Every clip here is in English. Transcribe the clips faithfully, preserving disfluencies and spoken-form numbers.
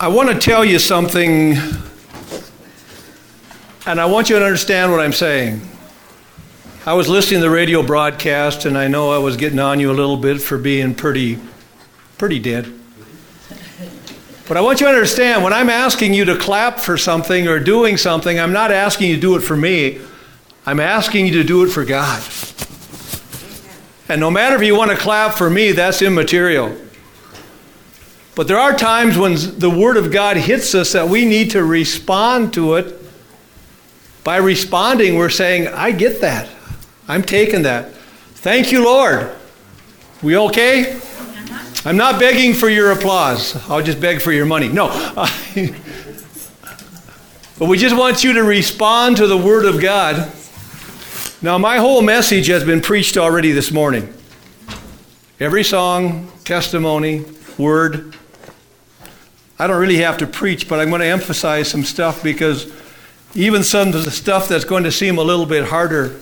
I want to tell you something, and I want you to understand what I'm saying. I was listening to the radio broadcast, and I know I was getting on you a little bit for being pretty, pretty dead. But I want you to understand, when I'm asking you to clap for something or doing something, I'm not asking you to do it for me. I'm asking you to do it for God. And no matter if you want to clap for me, that's immaterial. But there are times when the Word of God hits us that we need to respond to it. By responding, we're saying, I get that. I'm taking that. Thank you, Lord. We okay? I'm not begging for your applause. I'll just beg for your money. No. But we just want you to respond to the Word of God. Now, my whole message has been preached already this morning. Every song, testimony, word. I don't really have to preach, but I'm going to emphasize some stuff because even some of the stuff that's going to seem a little bit harder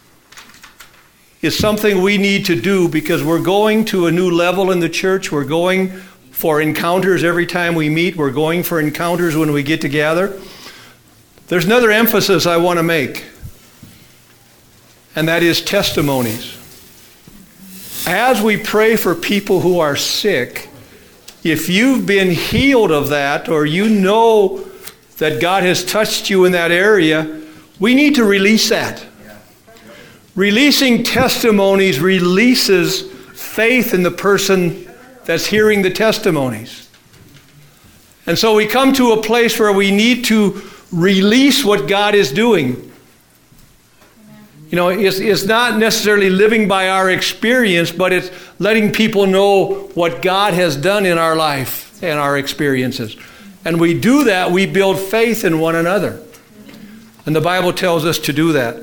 is something we need to do because we're going to a new level in the church. We're going for encounters every time we meet. We're going for encounters when we get together. There's another emphasis I want to make, and that is testimonies. As we pray for people who are sick, if you've been healed of that or you know that God has touched you in that area, we need to release that. Releasing testimonies releases faith in the person that's hearing the testimonies. And so we come to a place where we need to release what God is doing. You know, it's, it's not necessarily living by our experience, but it's letting people know what God has done in our life and our experiences. And we do that, we build faith in one another. And the Bible tells us to do that.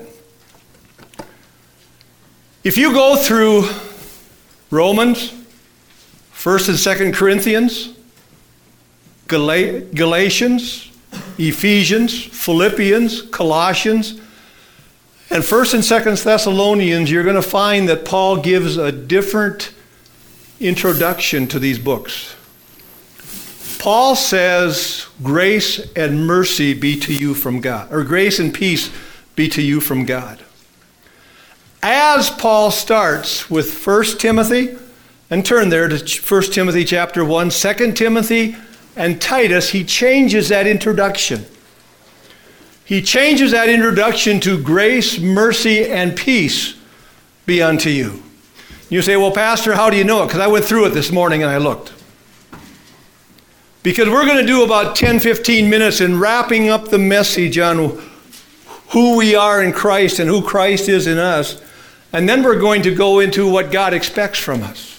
If you go through Romans, First and Second Corinthians, Gal- Galatians, Ephesians, Philippians, Colossians, and First and Second Thessalonians, you're going to find that Paul gives a different introduction to these books. Paul says, grace and mercy be to you from God, or grace and peace be to you from God. As Paul starts with First Timothy, and turn there to First Timothy chapter one, Second Timothy and Titus, he changes that introduction. He changes that introduction to grace, mercy, and peace be unto you. You say, well, Pastor, how do you know it? Because I went through it this morning and I looked. Because we're going to do about ten, fifteen minutes in wrapping up the message on who we are in Christ and who Christ is in us. And then we're going to go into what God expects from us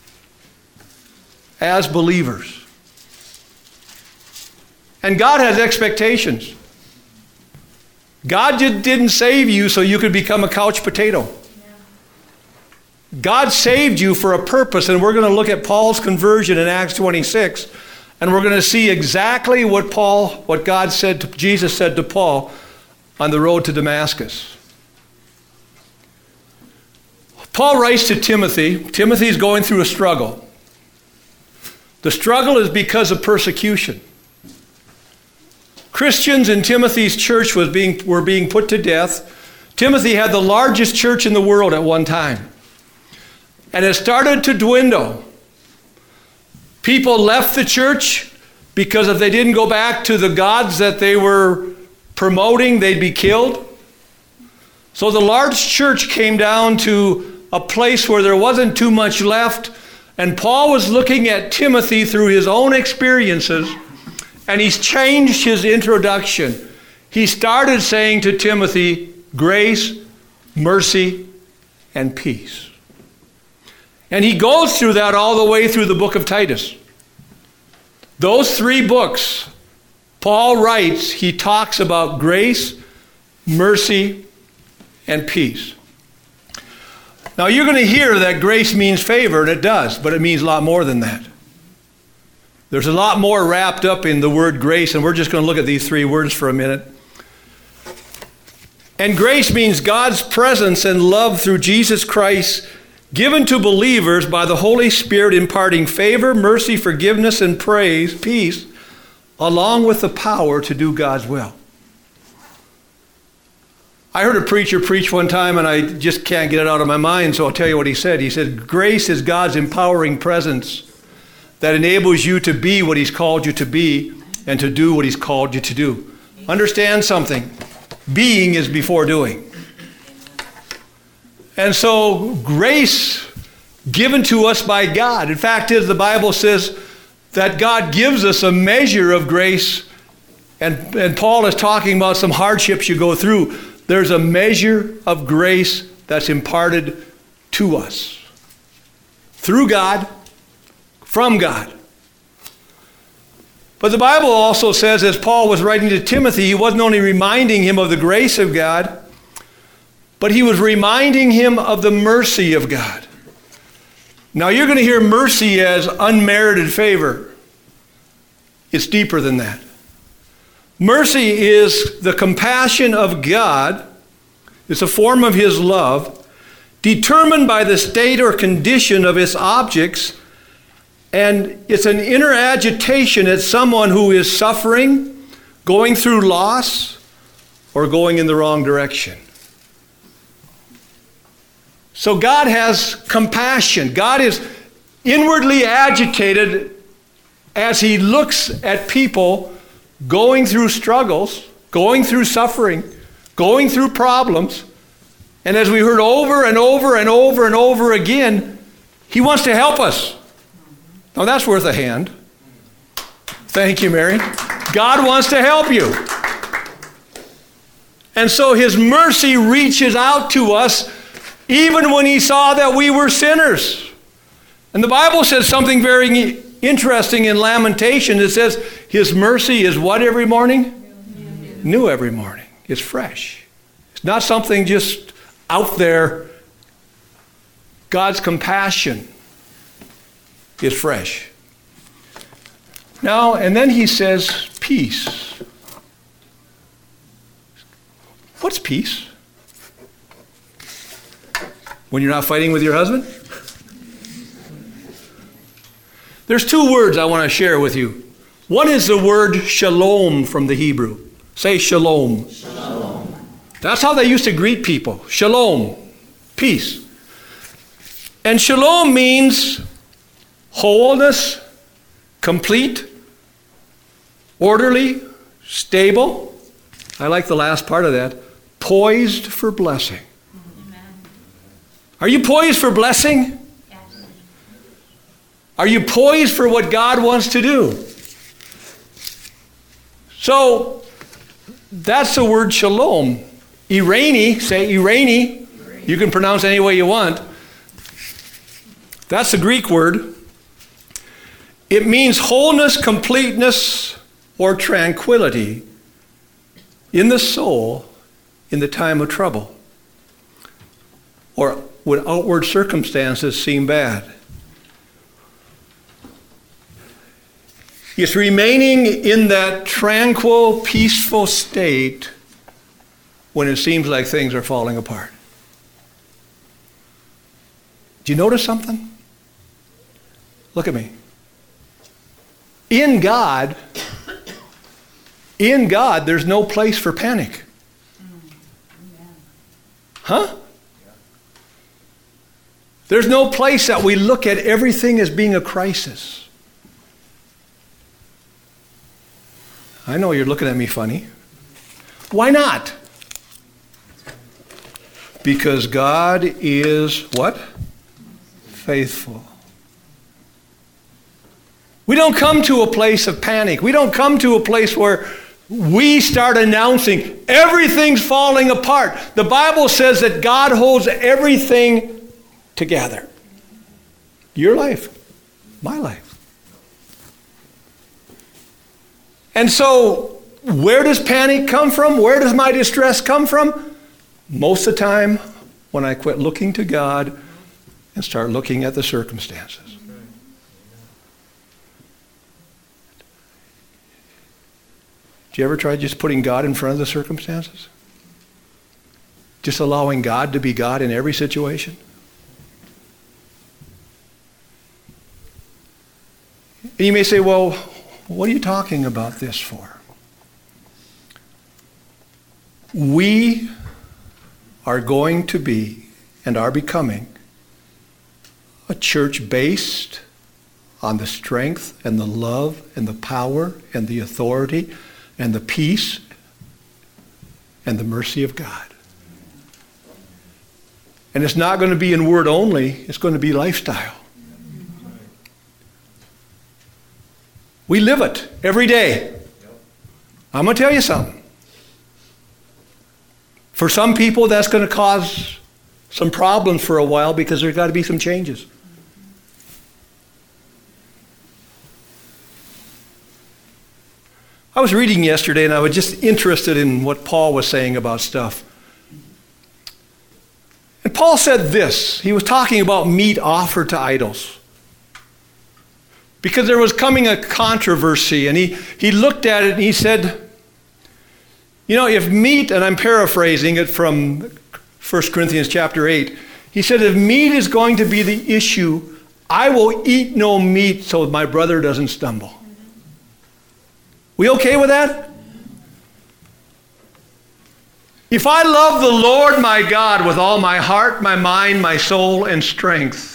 as believers. And God has expectations. God didn't save you so you could become a couch potato. God saved you for a purpose, and we're going to look at Paul's conversion in Acts twenty-six, and we're going to see exactly what Paul, what God said to, Jesus said to Paul on the road to Damascus. Paul writes to Timothy. Timothy's going through a struggle. The struggle is because of persecution. Christians in Timothy's church was being, were being put to death. Timothy had the largest church in the world at one time. And it started to dwindle. People left the church because if they didn't go back to the gods that they were promoting, they'd be killed. So the large church came down to a place where there wasn't too much left. And Paul was looking at Timothy through his own experiences. And he's changed his introduction. He started saying to Timothy, grace, mercy, and peace. And he goes through that all the way through the book of Titus. Those three books, Paul writes, he talks about grace, mercy, and peace. Now you're going to hear that grace means favor, and it does, but it means a lot more than that. There's a lot more wrapped up in the word grace, and we're just going to look at these three words for a minute. And grace means God's presence and love through Jesus Christ given to believers by the Holy Spirit imparting favor, mercy, forgiveness, and praise, peace along with the power to do God's will. I heard a preacher preach one time, and I just can't get it out of my mind, so I'll tell you what he said. He said, grace is God's empowering presence that enables you to be what he's called you to be and to do what he's called you to do. Understand something. Being is before doing. And so grace given to us by God. In fact, is the Bible says that God gives us a measure of grace, and, and Paul is talking about some hardships you go through. There's a measure of grace that's imparted to us through God, from God. But the Bible also says, as Paul was writing to Timothy, he wasn't only reminding him of the grace of God, but he was reminding him of the mercy of God. Now you're going to hear mercy as unmerited favor. It's deeper than that. Mercy is the compassion of God. It's a form of his love, determined by the state or condition of its objects, and it's an inner agitation at someone who is suffering, going through loss, or going in the wrong direction. So God has compassion. God is inwardly agitated as he looks at people going through struggles, going through suffering, going through problems. And as we heard over and over and over and over again, he wants to help us. Now that's worth a hand. Thank you, Mary. God wants to help you. And so his mercy reaches out to us even when he saw that we were sinners. And the Bible says something very interesting in Lamentation. It says his mercy is what every morning? New, New every morning. It's fresh. It's not something just out there. God's compassion is fresh. Now, and then he says peace. What's peace? When you're not fighting with your husband? There's two words I want to share with you. One is the word shalom from the Hebrew. Say shalom. Shalom. That's how they used to greet people. Shalom. Peace. And shalom means wholeness, complete, orderly, stable. I like the last part of that. Poised for blessing. Amen. Are you poised for blessing? Are you poised for what God wants to do? So, that's the word shalom. Irene, say Irene. You can pronounce any way you want. That's the Greek word. It means wholeness, completeness, or tranquility in the soul in the time of trouble, or when outward circumstances seem bad. It's remaining in that tranquil, peaceful state when it seems like things are falling apart. Do you notice something? Look at me. In God, in God, there's no place for panic. Huh? There's no place that we look at everything as being a crisis. I know you're looking at me funny. Why not? Because God is what? Faithful. We don't come to a place of panic. We don't come to a place where we start announcing everything's falling apart. The Bible says that God holds everything together. Your life, my life. And so, where does panic come from? Where does my distress come from? Most of the time, when I quit looking to God and start looking at the circumstances. Do you ever try just putting God in front of the circumstances? Just allowing God to be God in every situation? And you may say, well, What are you talking about this for? We are going to be and are becoming a church based on the strength and the love and the power and the authority and the peace and the mercy of God. And it's not going to be in word only, it's going to be lifestyle. We live it every day. I'm going to tell you something. For some people, that's going to cause some problems for a while because there's got to be some changes. I was reading yesterday and I was just interested in what Paul was saying about stuff. And Paul said this. He was talking about meat offered to idols. Because there was coming a controversy, and he, he looked at it and he said, you know, if meat, and I'm paraphrasing it from First Corinthians chapter eight, he said, if meat is going to be the issue, I will eat no meat so my brother doesn't stumble. We okay with that? If I love the Lord my God with all my heart, my mind, my soul, and strength,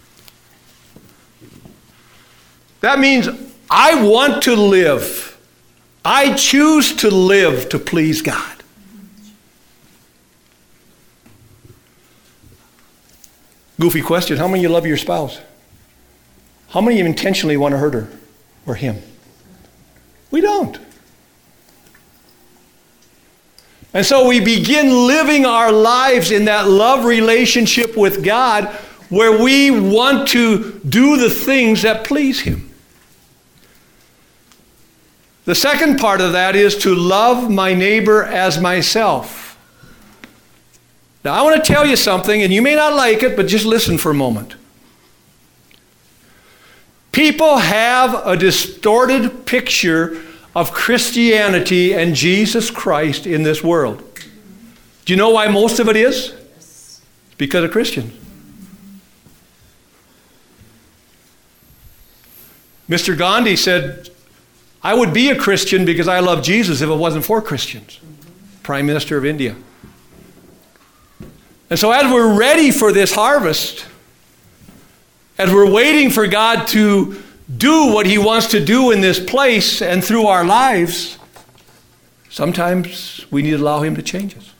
that means I want to live. I choose to live to please God. Goofy question. How many of you love your spouse? How many of you intentionally want to hurt her or him? We don't. And so we begin living our lives in that love relationship with God where we want to do the things that please Him. The second part of that is to love my neighbor as myself. Now, I want to tell you something, and you may not like it, but just listen for a moment. People have a distorted picture of Christianity and Jesus Christ in this world. Do you know why most of it is? It's because of Christians. Mister Gandhi said, I would be a Christian because I love Jesus if it wasn't for Christians. Prime Minister of India. And so as we're ready for this harvest, as we're waiting for God to do what He wants to do in this place and through our lives, sometimes we need to allow Him to change us.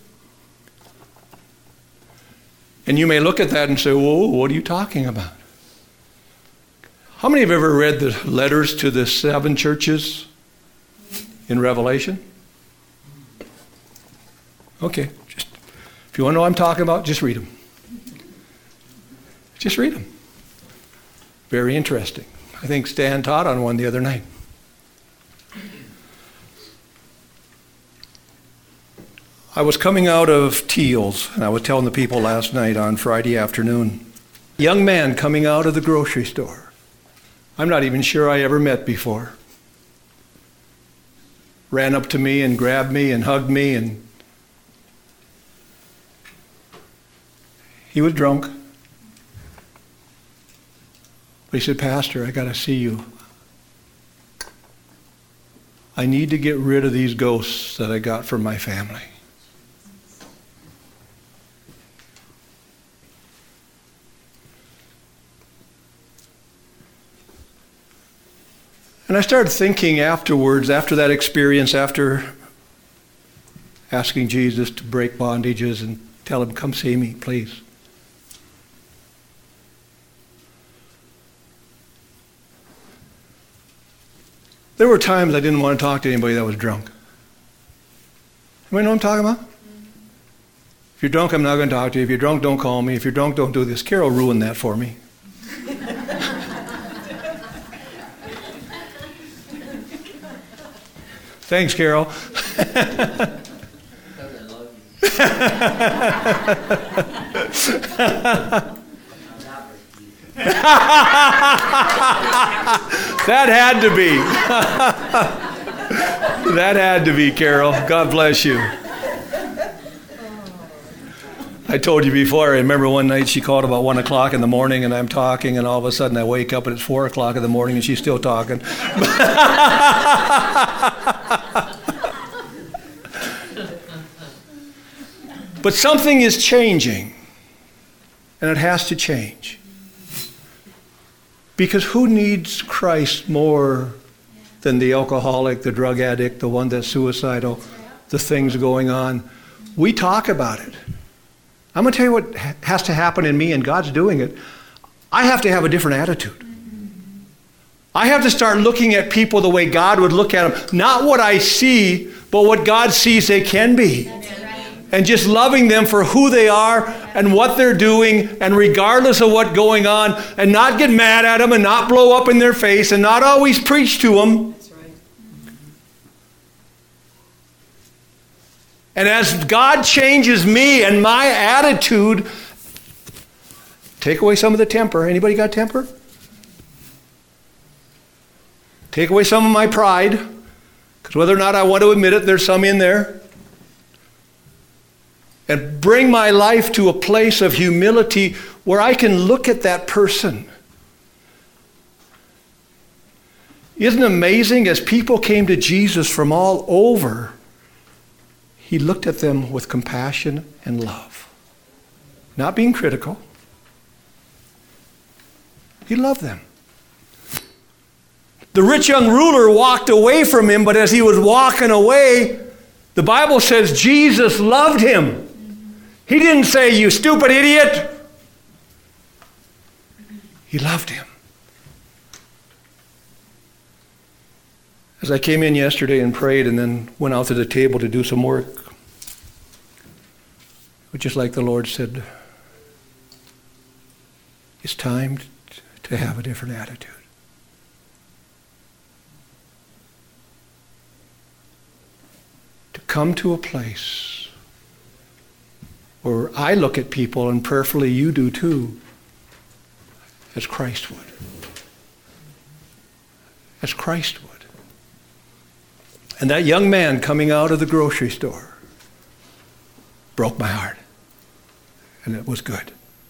And you may look at that and say, whoa, what are you talking about? How many have ever read the letters to the seven churches in Revelation? Okay, just if you want to know what I'm talking about, just read them. Just read them. Very interesting. I think Stan taught on one the other night. I was coming out of Teal's, and I was telling the people last night on Friday afternoon, young man coming out of the grocery store. I'm not even sure I ever met before. Ran up to me and grabbed me and hugged me, and he was drunk. But he said, Pastor, I got to see you. I need to get rid of these ghosts that I got from my family. And I started thinking afterwards, after that experience, after asking Jesus to break bondages and tell him, come see me, please. There were times I didn't want to talk to anybody that was drunk. Anybody know what I'm talking about? If you're drunk, I'm not going to talk to you. If you're drunk, don't call me. If you're drunk, don't do this. Carol ruined that for me. Thanks, Carol. That had to be. That had to be, Carol. God bless you. I I told you before, I remember one night she called about one o'clock in the morning and I'm talking and all of a sudden I wake up and it's four o'clock in the morning and she's still talking. But something is changing, and it has to change. Because who needs Christ more than the alcoholic, the drug addict, the one that's suicidal, the things going on? We talk about it. I'm going to tell you what has to happen in me, and God's doing it. I have to have a different attitude. I have to start looking at people the way God would look at them. Not what I see, but what God sees they can be. And just loving them for who they are and what they're doing, and regardless of what's going on, and not get mad at them and not blow up in their face and not always preach to them. That's right. And as God changes me and my attitude, take away some of the temper. Anybody got temper? Take away some of my pride, because whether or not I want to admit it, there's some in there. And bring my life to a place of humility where I can look at that person. Isn't it amazing? As people came to Jesus from all over, he looked at them with compassion and love. Not being critical. He loved them. The rich young ruler walked away from him, but as he was walking away, the Bible says Jesus loved him. He didn't say, "You stupid idiot." He loved him. As I came in yesterday and prayed and then went out to the table to do some work, it was just like the Lord said, it's time to have a different attitude. To come to a place where I look at people, and prayerfully you do too, as Christ would. As Christ would. And that young man coming out of the grocery store broke my heart. And it was good.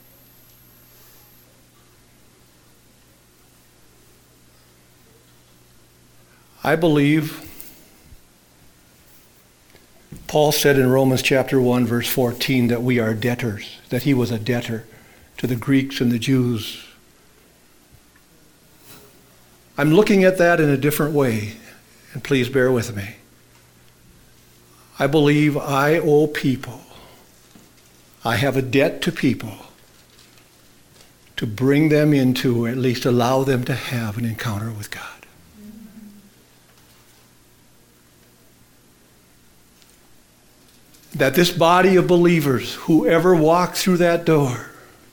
I believe Paul said in Romans chapter one, verse fourteen, that we are debtors, that he was a debtor to the Greeks and the Jews. I'm looking at that in a different way, and please bear with me. I believe I owe people, I have a debt to people to bring them into, or at least allow them to have an encounter with God. That this body of believers, whoever walked through that door,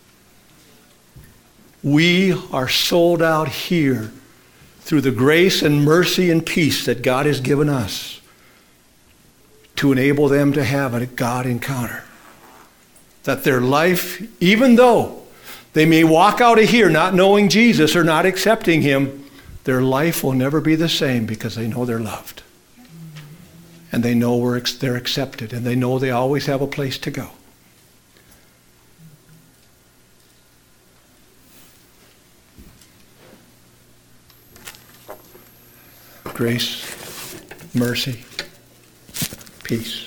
we are sold out here through the grace and mercy and peace that God has given us to enable them to have a God encounter. That their life, even though they may walk out of here not knowing Jesus or not accepting him, their life will never be the same because they know they're loved. And they know we're ex- they're accepted, and they know they always have a place to go. Grace, mercy, peace.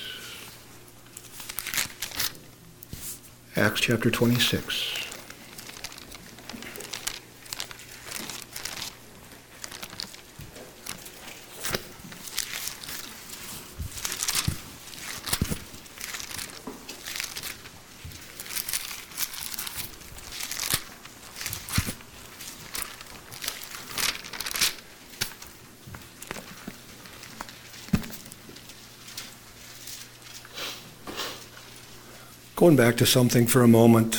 Acts chapter twenty-six. Going back to something for a moment.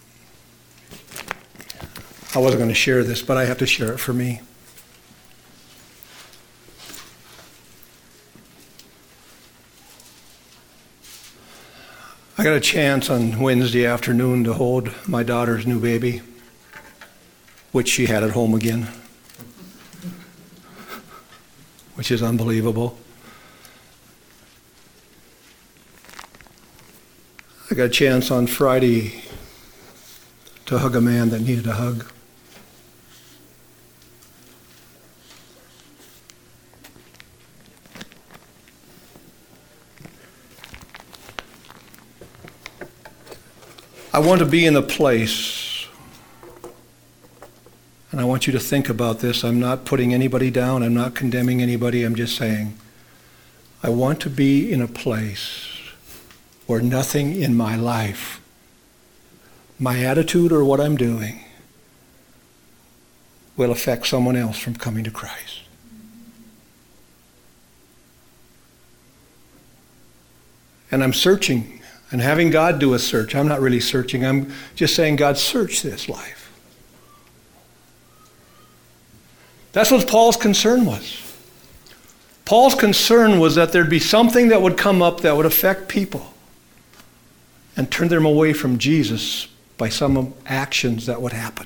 I wasn't going to share this, but I have to share it for me. I got a chance on Wednesday afternoon to hold my daughter's new baby, which she had at home again, which is unbelievable. I got a chance on Friday to hug a man that needed a hug. I want to be in a place, and I want you to think about this. I'm not putting anybody down. I'm not condemning anybody. I'm just saying, I want to be in a place where nothing in my life, my attitude or what I'm doing, will affect someone else from coming to Christ. And I'm searching. And having God do a search. I'm not really searching. I'm just saying, God, search this life. That's what Paul's concern was. Paul's concern was that there'd be something that would come up that would affect people and turn them away from Jesus by some actions that would happen.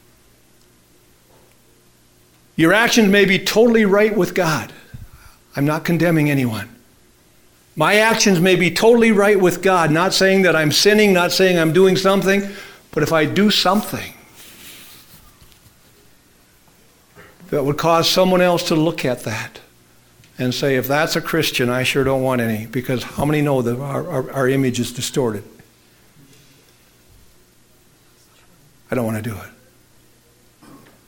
Your actions may be totally right with God. I'm not condemning anyone. My actions may be totally right with God, not saying that I'm sinning, not saying I'm doing something, but if I do something that would cause someone else to look at that and say, if that's a Christian, I sure don't want any, because how many know that our, our, our image is distorted? I don't want to do it.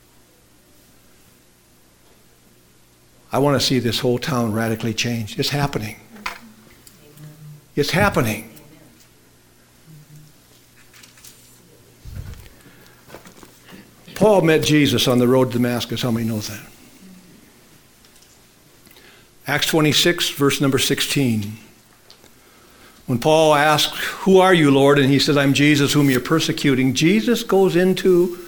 I want to see this whole town radically changed. It's happening. It's happening. Paul met Jesus on the road to Damascus. How many knows that? Acts twenty-six, verse number sixteen. When Paul asked, who are you, Lord? And he says, I'm Jesus whom you're persecuting. Jesus goes into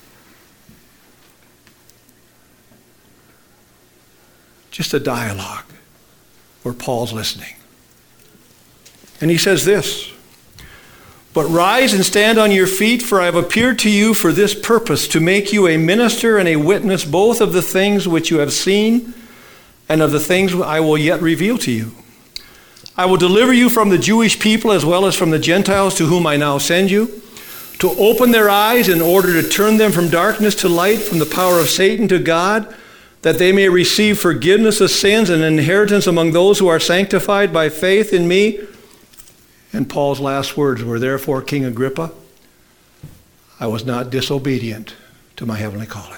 just a dialogue where Paul's listening. And he says this, but rise and stand on your feet, for I have appeared to you for this purpose, to make you a minister and a witness both of the things which you have seen and of the things I will yet reveal to you. I will deliver you from the Jewish people as well as from the Gentiles to whom I now send you, to open their eyes in order to turn them from darkness to light, from the power of Satan to God, that they may receive forgiveness of sins and inheritance among those who are sanctified by faith in me. And Paul's last words were, therefore, King Agrippa, I was not disobedient to my heavenly calling.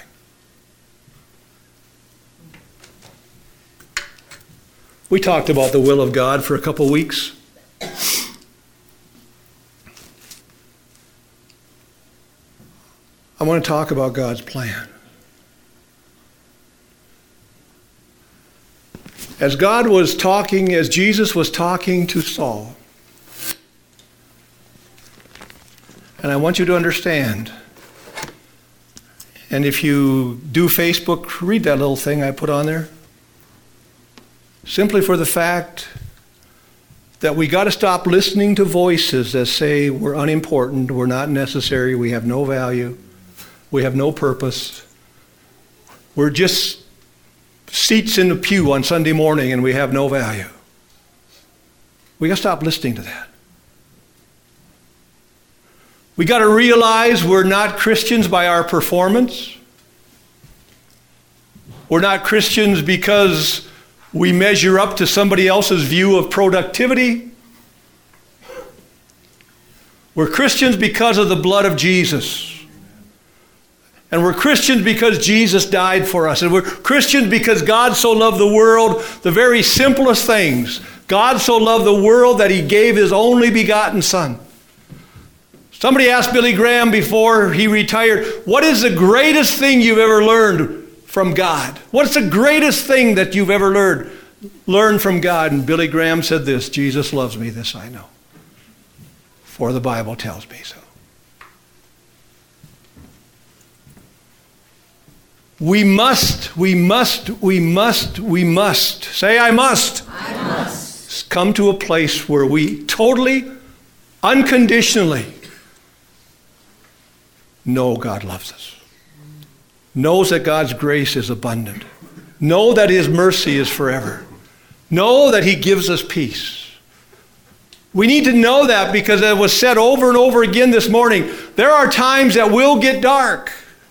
We talked about the will of God for a couple weeks. I want to talk about God's plan. As God was talking, as Jesus was talking to Saul, and I want you to understand, and if you do Facebook, read that little thing I put on there. Simply for the fact that we got to stop listening to voices that say we're unimportant, we're not necessary, we have no value, we have no purpose. We're just seats in the pew on Sunday morning and we have no value. We got to stop listening to that. We got to realize we're not Christians by our performance. We're not Christians because we measure up to somebody else's view of productivity. We're Christians because of the blood of Jesus. And we're Christians because Jesus died for us. And we're Christians because God so loved the world, the very simplest things. God so loved the world that he gave his only begotten Son. Somebody asked Billy Graham before he retired, what is the greatest thing you've ever learned from God? What's the greatest thing that you've ever learned, learned from God? And Billy Graham said this, Jesus loves me, this I know, for the Bible tells me so. We must, we must, we must, we must, say I must, I must come to a place where we totally, unconditionally know God loves us. Knows that God's grace is abundant. Know that his mercy is forever. Know that he gives us peace. We need to know that because it was said over and over again this morning. There are times that will get dark.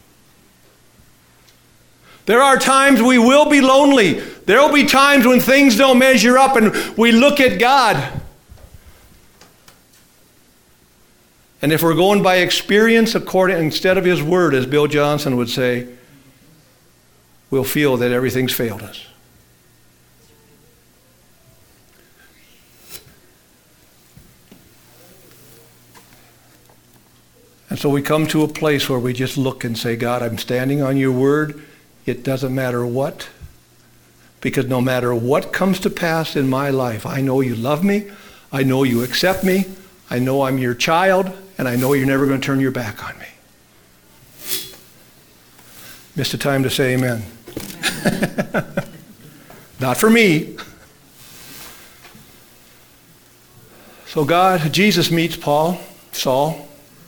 There are times we will be lonely. There will be times when things don't measure up and we look at God. And if we're going by experience according instead of His Word, as Bill Johnson would say, we'll feel that everything's failed us. And so we come to a place where we just look and say, God, I'm standing on your word. It doesn't matter what. Because no matter what comes to pass in my life, I know you love me. I know you accept me. I know I'm your child. And I know you're never going to turn your back on me. Missed the time to say amen. Not for me. So God, Jesus meets Paul, Saul.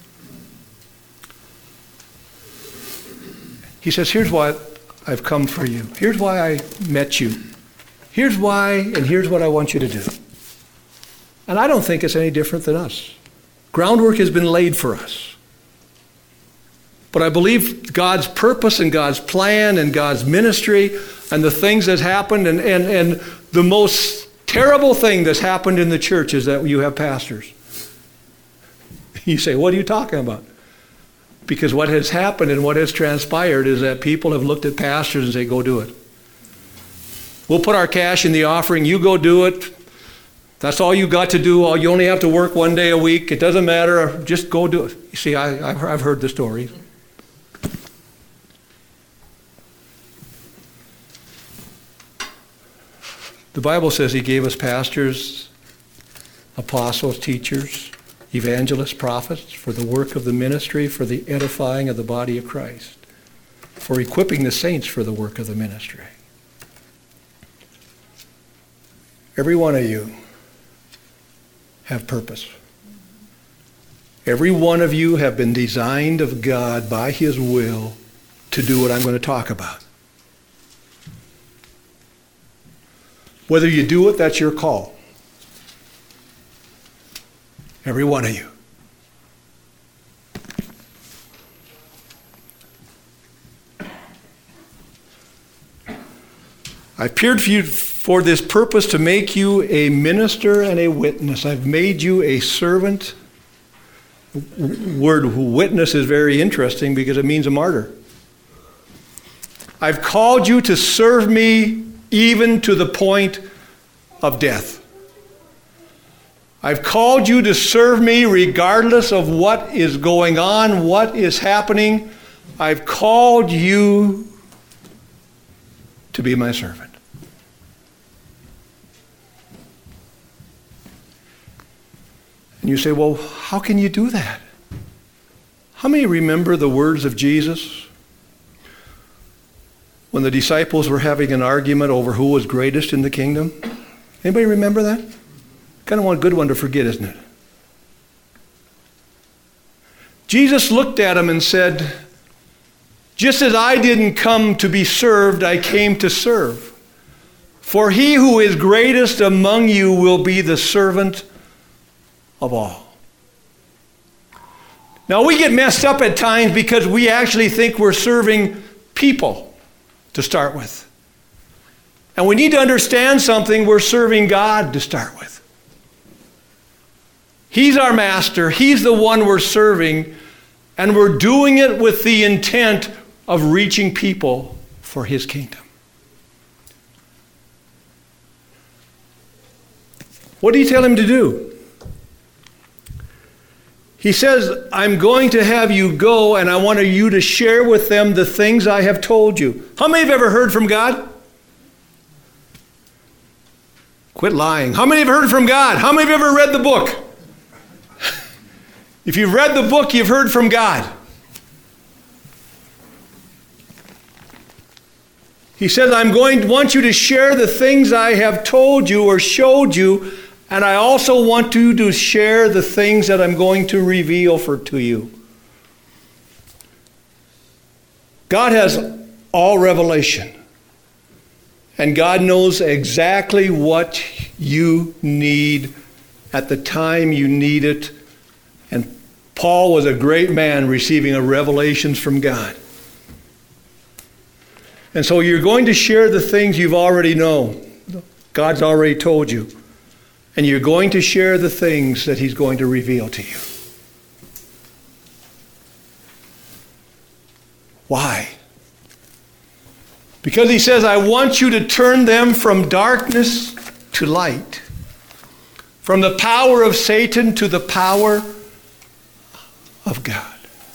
He says, here's why I've come for you. Here's why I met you. Here's why, and here's what I want you to do. And I don't think it's any different than us. Groundwork has been laid for us. But I believe God's purpose and God's plan and God's ministry and the things that happened and, and, and the most terrible thing that's happened in the church is that you have pastors. You say, what are you talking about? Because what has happened and what has transpired is that people have looked at pastors and say, go do it. We'll put our cash in the offering. You go do it. That's all you got to do. You only have to work one day a week. It doesn't matter. Just go do it. You see, I, I've heard the story. The Bible says He gave us pastors, apostles, teachers, evangelists, prophets, for the work of the ministry, for the edifying of the body of Christ, for equipping the saints for the work of the ministry. Every one of you have purpose. Every one of you have been designed of God by His will to do what I'm going to talk about. Whether you do it, that's your call. Every one of you. I appeared for you for this purpose, to make you a minister and a witness. I've made you a servant. The word witness is very interesting because it means a martyr. I've called you to serve me even to the point of death. I've called you to serve me regardless of what is going on, what is happening. I've called you to be my servant. And you say, well, how can you do that? How many remember the words of Jesus when the disciples were having an argument over who was greatest in the kingdom? Anybody remember that? Kind of one good one to forget, isn't it? Jesus looked at him and said, just as I didn't come to be served, I came to serve. For he who is greatest among you will be the servant of all. Now we get messed up at times because we actually think we're serving people to start with. And we need to understand something. We're serving God to start with. He's our master. He's the one we're serving. And we're doing it with the intent of reaching people for His kingdom. What do you tell him to do? He says, I'm going to have you go and I want you to share with them the things I have told you. How many have ever heard from God? Quit lying. How many have heard from God? How many have ever read the book? If you've read the book, you've heard from God. He says, I'm going to want you to share the things I have told you or showed you, and I also want you to share the things that I'm going to reveal for to you. God has all revelation. And God knows exactly what you need at the time you need it. And Paul was a great man receiving a revelations from God. And so you're going to share the things you've already known. God's already told you. And you're going to share the things that he's going to reveal to you. Why? Because he says, I want you to turn them from darkness to light. From the power of Satan to the power of God.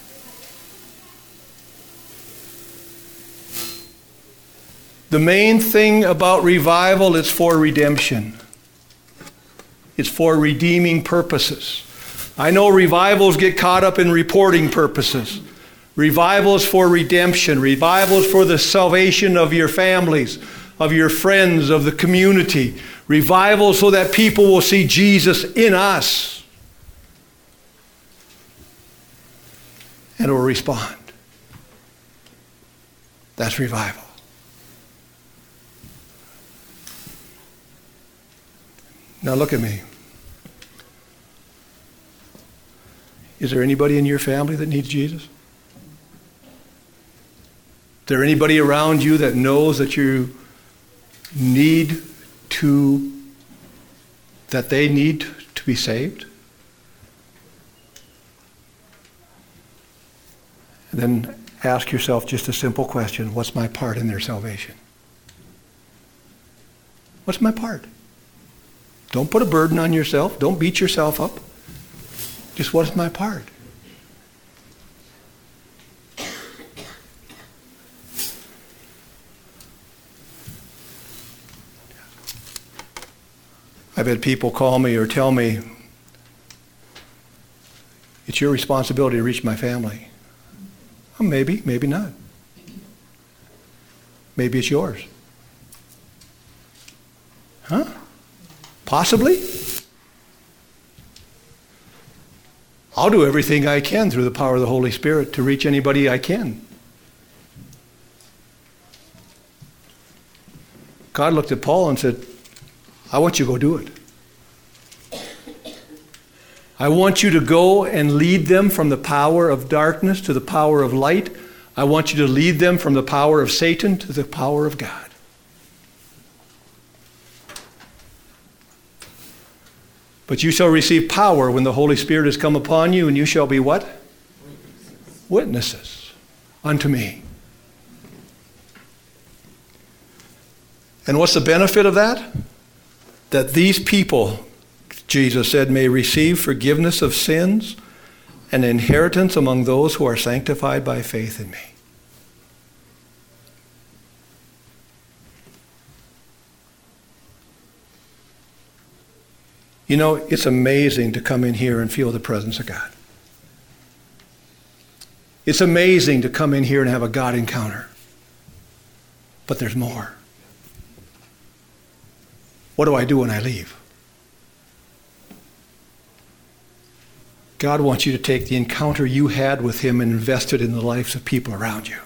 The main thing about revival is for redemption. It's for redeeming purposes. I know revivals get caught up in reporting purposes. Revival is for redemption. Revival is for the salvation of your families, of your friends, of the community. Revival so that people will see Jesus in us and will respond. That's revival. Now look at me. Is there anybody in your family that needs Jesus? Is there anybody around you that knows that you need to, that they need to be saved? And then ask yourself just a simple question. What's my part in their salvation? What's my part? Don't put a burden on yourself. Don't beat yourself up. Just what's my part? I've had people call me or tell me, it's your responsibility to reach my family. Well, maybe, maybe not. Maybe it's yours. Huh? Possibly. I'll do everything I can through the power of the Holy Spirit to reach anybody I can. God looked at Paul and said, I want you to go do it. I want you to go and lead them from the power of darkness to the power of light. I want you to lead them from the power of Satan to the power of God. But you shall receive power when the Holy Spirit has come upon you, and you shall be what? Witnesses, Witnesses unto me. And what's the benefit of that? That these people, Jesus said, may receive forgiveness of sins and inheritance among those who are sanctified by faith in me. You know, it's amazing to come in here and feel the presence of God. It's amazing to come in here and have a God encounter. But there's more. What do I do when I leave? God wants you to take the encounter you had with him and invest it in the lives of people around you.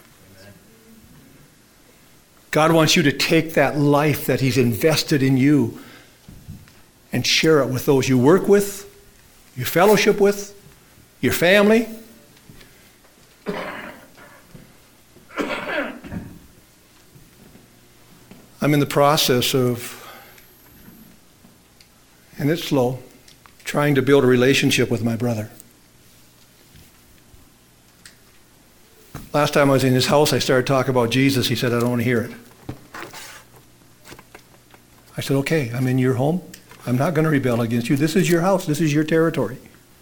God wants you to take that life that he's invested in you and share it with those you work with, you fellowship with, your family. I'm in the process of, and it's slow, trying to build a relationship with my brother. Last time I was in his house, I started talking about Jesus. He said, I don't want to hear it. I said, okay, I'm in your home. I'm not going to rebel against you. This is your house. This is your territory.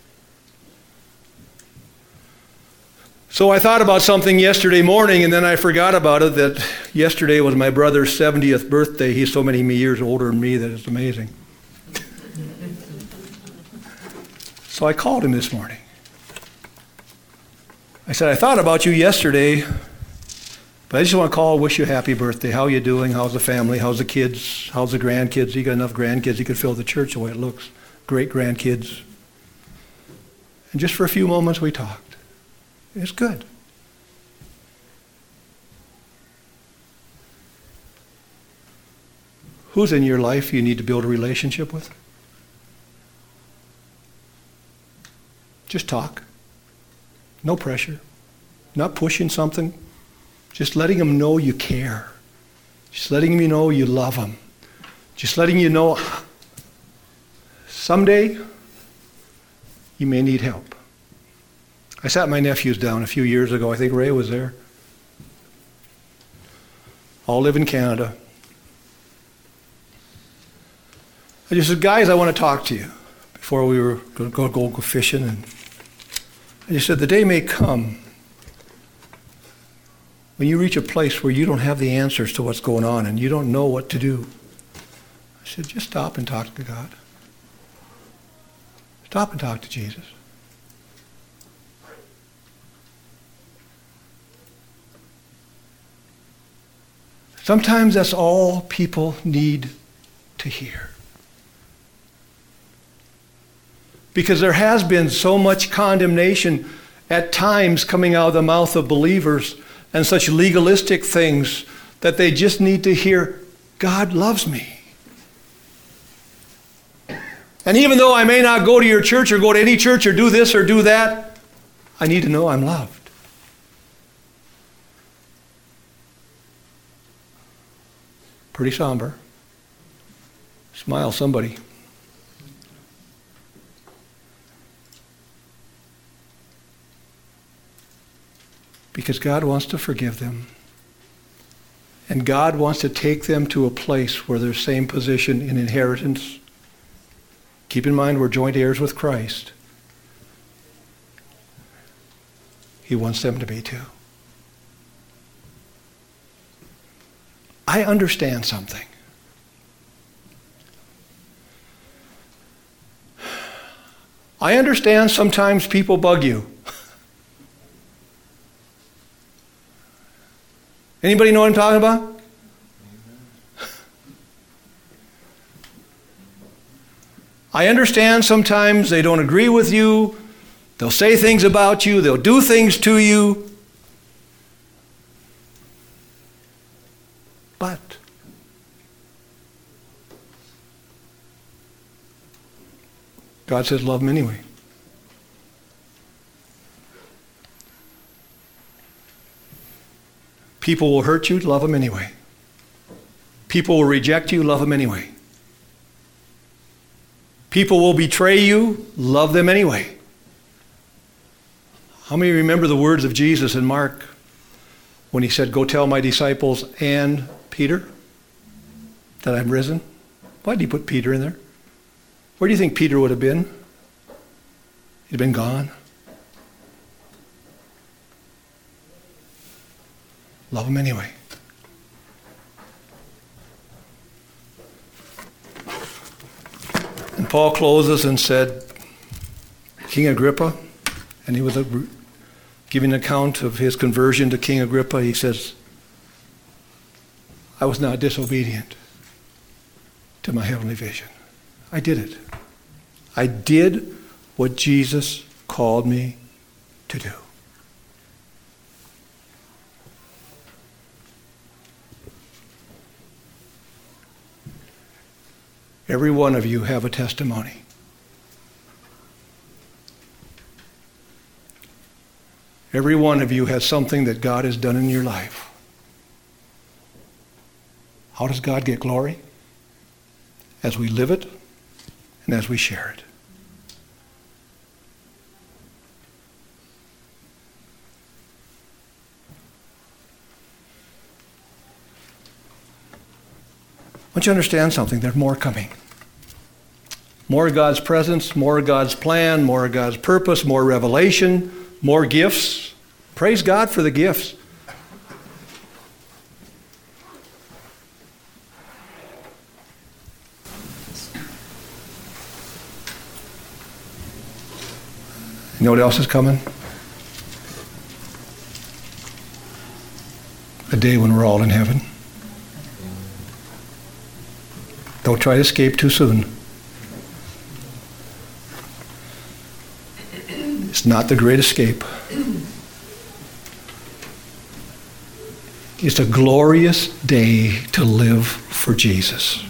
So I thought about something yesterday morning, and then I forgot about it, that yesterday was my brother's seventieth birthday. He's so many years older than me that it's amazing. So I called him this morning. I said, I thought about you yesterday, but I just want to call, wish you a happy birthday. How are you doing? How's the family? How's the kids? How's the grandkids? You got enough grandkids you could fill the church the way it looks. Great grandkids. And just for a few moments we talked. It's good. Who's in your life you need to build a relationship with? Just talk. No pressure. Not pushing something. Just letting them know you care. Just letting them know you love them. Just letting you know someday you may need help. I sat my nephews down a few years ago. I think Ray was there. All live in Canada. I just said, guys, I want to talk to you before we were going to go, go, go fishing. And I just said, the day may come when you reach a place where you don't have the answers to what's going on and you don't know what to do. I said, just stop and talk to God. Stop and talk to Jesus. Sometimes that's all people need to hear. Because there has been so much condemnation at times coming out of the mouth of believers and such legalistic things that they just need to hear, God loves me. And even though I may not go to your church or go to any church or do this or do that, I need to know I'm loved. Pretty somber. Smile, somebody. Because God wants to forgive them. And God wants to take them to a place where they're same position in inheritance. Keep in mind, we're joint heirs with Christ. He wants them to be too. I understand something. I understand sometimes people bug you. Anybody know what I'm talking about? I understand sometimes they don't agree with you. They'll say things about you. They'll do things to you. But God says love them anyway. People will hurt you, love them anyway. People will reject you, love them anyway. People will betray you, love them anyway. How many remember the words of Jesus in Mark when he said, go tell my disciples and Peter that I'm risen? Why did he put Peter in there? Where do you think Peter would have been? He'd been gone. Love him anyway. And Paul closes and said, King Agrippa, and he was a, giving an account of his conversion to King Agrippa, he says, I was not disobedient to my heavenly vision. I did it. I did what Jesus called me to do. Every one of you have a testimony. Every one of you has something that God has done in your life. How does God get glory? As we live it and as we share it. I want you to understand something. There's more coming. More of God's presence, more of God's plan, more of God's purpose, more revelation, more gifts. Praise God for the gifts. You know what else is coming? A day when we're all in heaven. Don't try to escape too soon. It's not the great escape. It's a glorious day to live for Jesus.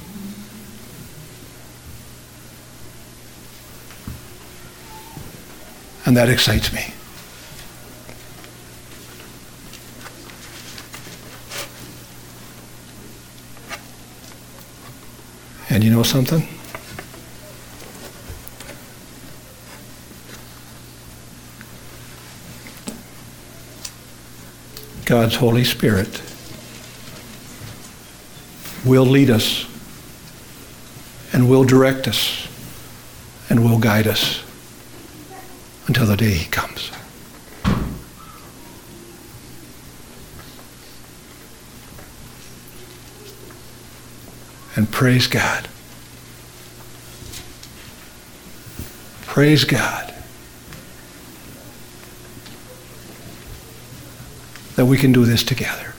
And that excites me. And you know something? God's Holy Spirit will lead us and will direct us and will guide us until the day he comes. And praise God. Praise God that we can do this together.